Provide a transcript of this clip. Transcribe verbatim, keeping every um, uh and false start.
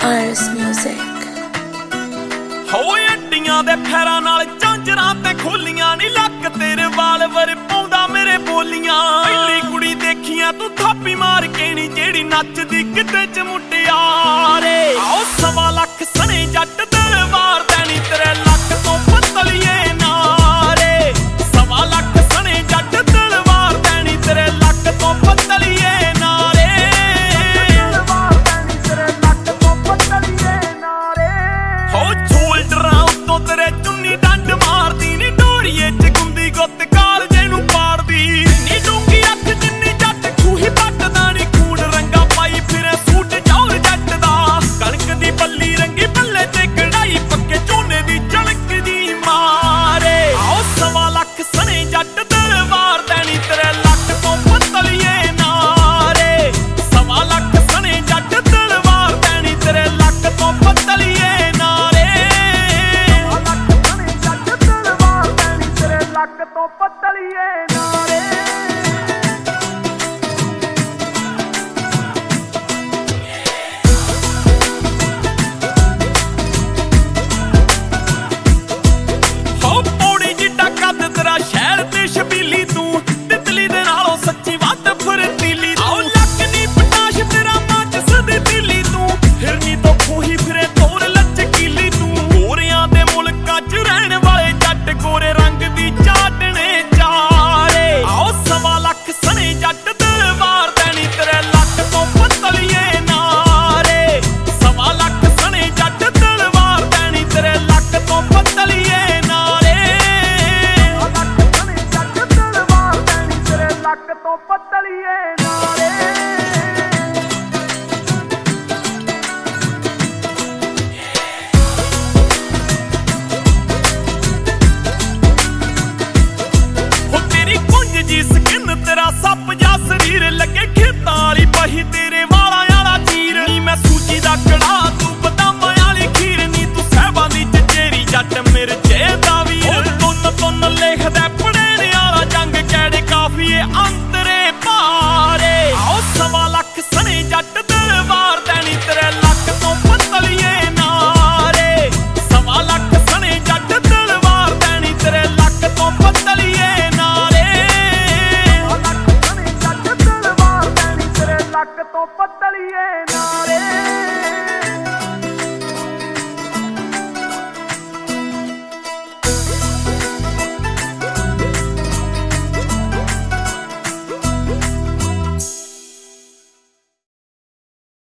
Paris Music। ਹੋਏ ਅੱਡੀਆਂ ਦੇ ਫੇਰਾਂ ਨਾਲ ਝਾਂਜਰਾਂ ਤੇ ਖੋਲੀਆਂ ਨੀ ਲੱਕ ਤੇਰੇ ਵਾਲ ਵਰ ਪਾਉਂਦਾ ਮੇਰੇ ਬੋਲੀਆਂ। ਪਹਿਲੀ ਕੁੜੀ ਦੇਖੀਆਂ ਤੂੰ ਥਾਪੀ ਮਾਰ ਕੇ ਨੀ ਜਿਹੜੀ ਨੱਚਦੀ ਕਿਤੇ ਚ ਮੁਟਿਆਰੇ। ਆਓ ਸਵਾ ਲੱਖ ਸਣੇ ਜੱਟ ਦਰਬਾਰ ਦੇਣੀ ਤੇਰੇ ਲੱਕ ਤੋਂ ਪਤਲੀਏ ਨਾਰੇ। ਸਵਾ ਲੱਖ ਸਣੇ ਜੱਟ ਦਰਬਾਰ ਦੇਣੀ ਤੇਰੇ ਲੱਕ ਤੋਂ ਪਤਲੀਏ ਨਾਰੇ। ਹੋ ਸ਼ੋਲਡਰਾਂ ਉੱਤੋਂ ਤੇਰੇ ਚੁੰਨੀ ਡੰਡ ਮਾਰਦੀ ਨੀ ਡੋਰੀਏ ਚ ਗੁੰਦੀ ਗੁੱਤ ਕਾਲਜੇ ਨੂੰ ਪਾੜਦੀ। ਨੀ ਡੂੰਗੀ ਅੱਖ ਜਿੰਨੀ ਜੱਟ ਖੂਹੀ ਪੱਟਦਾ ਨੀ ਖੂਨ ਰੰਗਾ ਪਾਈ ਫਿਰੇ ਸੂਟ ਜੌਰ ਜੱਟ ਦਾ। ਕਣਕ ਦੀ ਬੱਲੀ ਰੰਗੀ ਬੱਲੇ ਤੇ ਕਢਾਈ ਪੱਕੇ ਝੋਨੇ ਦੀ ਝਲਕਦੀ ਮਾਰੇ। ਆਓ ਸਵਾ ਲੱਖ ਸਣੇ ਜੱਟ ਦਰਬਾਰ ਦੇਣੀ ਤੇਰੇ ਲੱਕ ਤੋਂ ਪਤਲੀਏ ਨਾਰੇ। ਸਵਾ ਲੱਖ ਸਣੇ ਜੱਟ ਦਰਬਾਰ ਦੇਣੀ ਤੇਰੇ ਲੱਕ ਤੋਂ ਪਤਲੀਏ ਨਾਰੇ। ਲੱਕ ਤੋਂ ਪਤਲੀਏ ਨਾਰੇ। ਹੋ ਪੌੜੀ ਜਿੱਡਾ ਕੱਦ ਤੇਰਾ ਸ਼ਹਿਰ ਤੇ ਛਬੀਲੀ ਤੂੰ ਤਿਤਲੀ ਦੇ ਨਾਲੋਂ ਸੱਚੀ ਵੱਧ ਫੁਰਤੀਲੀ। ਆਓ ਲੱਕ ਦੀ ਪਟਾਸ਼ ਤੇਰਾ ਮਾਚਸ ਦੀ ਤੀਲੀ ਤੂੰ ਫਿਰਨੀ ਤੋਂ ਖੂਹੀ ਫਿਰੇ ਤੋਰ ਲਚਕੀਲੀ ਤੂੰ। ਗੋਰਿਆਂ ਦੇ ਮੁਲਕਾਂ ਚ ਰਹਿਣ ਵਾਲੇ ਜੱਟ ਗੋਰੇ ਰੰਗ ਦੀ ਚਾਟਣੇ ਚਾਰੇ। ਆਓ ਸਵਾ ਲੱਖ ਸਣੇ ਜੱਟ ਦਰਬਾਰ ਦੇਣੀ ਤੇਰੇ ਲੱਕ ਤੋਂ ਪਤਲੀਏ ਨਾਰੇ। ਸਵਾ ਲੱਖ ਸਣੇ ਜੱਟ ਦਰਬਾਰ ਦੇਣੀ ਤੇਰੇ ਲੱਕ ਤੋਂ ਪਤਲੀਏ ਨਾਰੇ। ਲੱਕ ਸਣੇ ਜੱਟ ਦਰਬਾਰ ਦੇਣੀ ਤੇਰੇ ਲੱਕ ਤੋਂ ਪਤਲੀਏ